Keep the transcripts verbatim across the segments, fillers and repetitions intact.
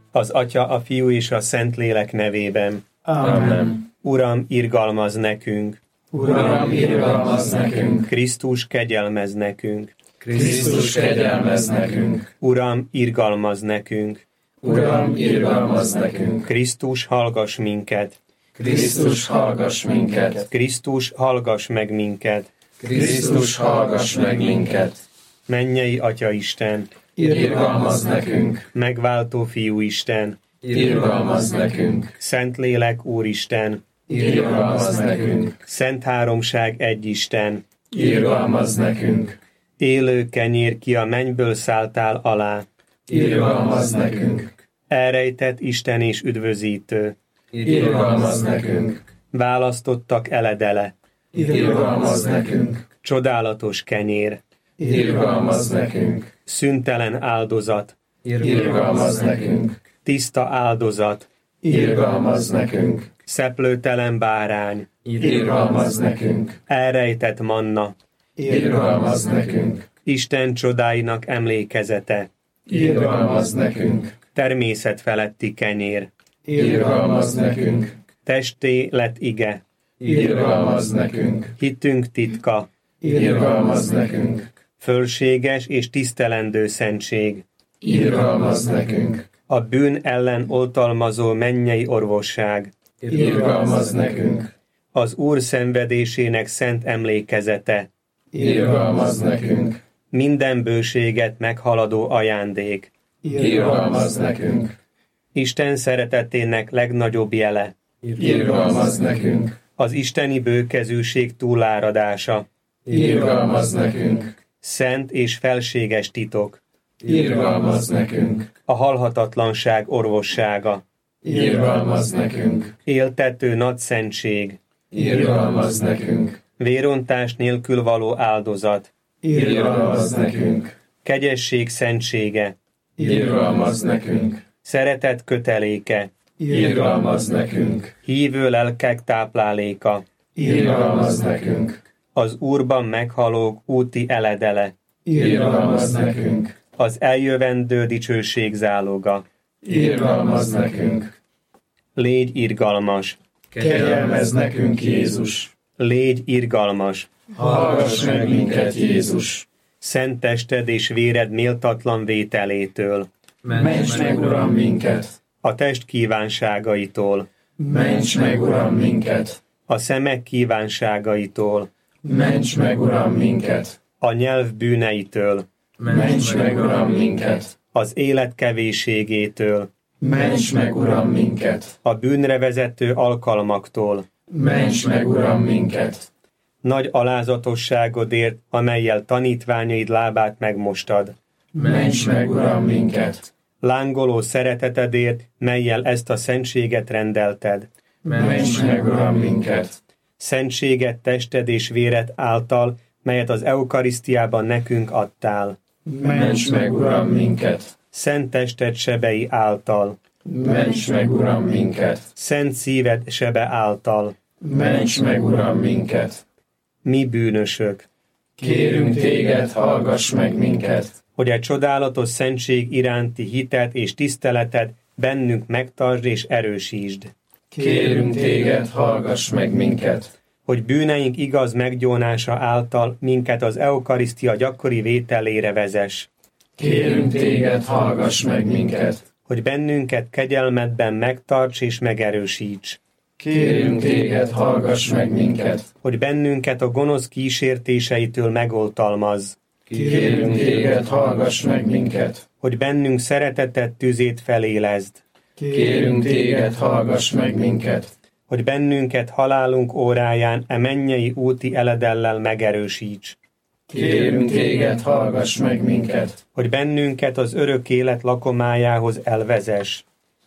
Az Atya, a Fiú és a Szentlélek nevében. Amen. Uram, irgalmazz nekünk. Uram, irgalmazz nekünk. Krisztus, kegyelmezz nekünk. Krisztus, kegyelmezz nekünk. Uram, irgalmazz nekünk. Uram, irgalmazz nekünk. Krisztus, hallgass minket. Krisztus, hallgass minket. Krisztus, hallgass meg minket. Krisztus, hallgass meg minket. Mennyei Atya Isten, Irgalmazz nekünk. megváltó Fiú Isten, Irgalmazz nekünk. Szentlélek Úristen, Irgalmazz nekünk. Szent Háromság egy Isten, Irgalmazz nekünk. élő kenyér, ki a mennyből szálltál alá, Irgalmazz nekünk. elrejtett Isten és üdvözítő, Irgalmazz nekünk. választottak eledele, Irgalmazz nekünk. csodálatos kenyér, Irgalmazz nekünk. szüntelen áldozat, Irgalmazz nekünk. tiszta áldozat, Irgalmazz nekünk. szeplőtelen bárány, Irgalmazz nekünk. elrejtett manna, Irgalmazz nekünk. Isten csodáinak emlékezete, Irgalmazz nekünk. természet feletti kenyér, Irgalmazz nekünk. testé lett ige, Irgalmazz nekünk. hitünk titka, Irgalmazz nekünk. fölséges és tisztelendő szentség, Irgalmazz nekünk. a bűn ellen oltalmazó mennyei orvosság, Irgalmazz nekünk. az Úr szenvedésének szent emlékezete, Irgalmazz nekünk. minden bőséget meghaladó ajándék, Irgalmazz nekünk. Isten szeretetének legnagyobb jele, Irgalmazz nekünk. az isteni bőkezűség túláradása, Irgalmazz nekünk. szent és felséges titok, Irgalmazz nekünk. a halhatatlanság orvossága, Irgalmazz nekünk. éltető nagy szentség, Irgalmazz nekünk. vérontás nélkül való áldozat, Irgalmazz nekünk. kegyesség szentsége, Irgalmazz nekünk. szeretet köteléke, Irgalmazz nekünk. hívő lelkek tápláléka, Irgalmazz nekünk. az Úrban meghalók úti eledele, Irgalmazz nekünk. az eljövendő dicsőség záloga. Irgalmazz nekünk. Légy irgalmas, Kegyelmezz nekünk, Jézus. légy irgalmas, Hallgass meg minket, Jézus. szent tested és véred méltatlan vételétől, Ments meg, Uram, minket. a test kívánságaitól, Ments meg, Uram, minket. a szemek kívánságaitól, Ments meg, Uram, minket. a nyelv bűneitől, Ments meg, Uram, minket. az élet kevésségétől, Ments meg, Uram, minket. a bűnre vezető alkalmaktól, Ments meg, Uram, minket. nagy alázatosságodért, amellyel tanítványaid lábát megmostad, Ments meg, Uram, minket. lángoló szeretetedért, mellyel ezt a szentséget rendelted, Ments meg, Uram, minket. szentséget tested és véred által, melyet az eukarisztiában nekünk adtál, Ments meg, Uram, minket. szent tested sebei által, Ments meg, Uram, minket. szent szíved sebe által, Ments meg, Uram, minket. mi bűnösök, Kérünk téged, hallgass meg minket. hogy egy csodálatos szentség iránti hitet és tiszteleted bennünk megtartsd és erősítsd, Kérünk téged, hallgass meg minket. hogy bűneink igaz meggyónása által minket az eukarisztia gyakori vételére vezess, Kérünk téged, hallgass meg minket. hogy bennünket kegyelmedben megtarts és megerősíts, Kérünk téged, hallgass meg minket. hogy bennünket a gonosz kísértéseitől megoltalmazz, Kérünk téged, hallgass meg minket. hogy bennünk szeretetet tüzét felélezd, Kérünk téged, hallgass meg minket. hogy bennünket halálunk óráján e mennyei úti eledellel megerősíts, Kérünk téged, hallgass meg minket. hogy bennünket az örök élet lakomájához elvezess.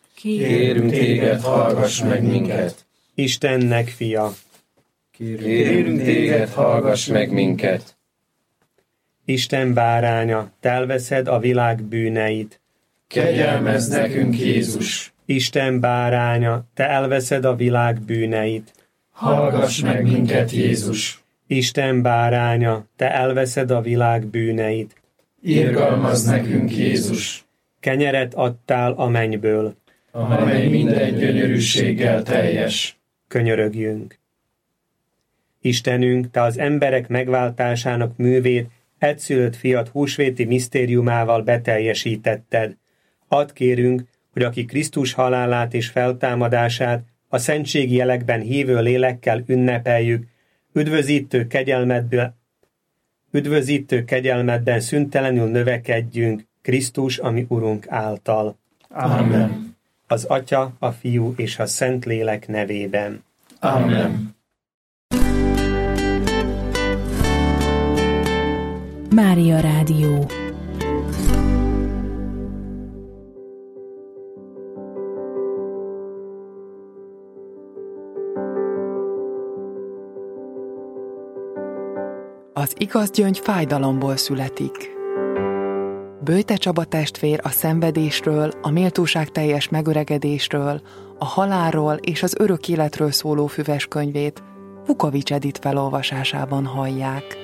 Kérünk téged, hallgass meg minket. Istennek fia, Kérünk téged, hallgass meg minket. Isten báránya, te elveszed a világ bűneit. Kegyelmezz nekünk, Jézus. Isten báránya, te elveszed a világ bűneit. Hallgass meg minket, Jézus. Isten báránya, te elveszed a világ bűneit. Irgalmazz nekünk, Jézus. Kenyeret adtál a mennyből, amely minden gyönyörűséggel teljes. Könyörögjünk. Istenünk, Te az emberek megváltásának művét egyszülött fiat húsvéti misztériumával beteljesítetted. Add kérünk, hogy aki Krisztus halálát és feltámadását a szentségi jelekben hívő lélekkel ünnepeljük, üdvözítő kegyelmedből, üdvözítő kegyelmedben szüntelenül növekedjünk Krisztus, ami Urunk által. Amen. Az Atya, a Fiú és a Szentlélek nevében. Amen. Mária Rádió. Az igaz gyöngy fájdalomból születik. Böjte Csaba testvér a szenvedésről, a méltóságteljes megöregedésről, a halálról és az örök életről szóló füves könyvét Vukovics Edith felolvasásában hallják.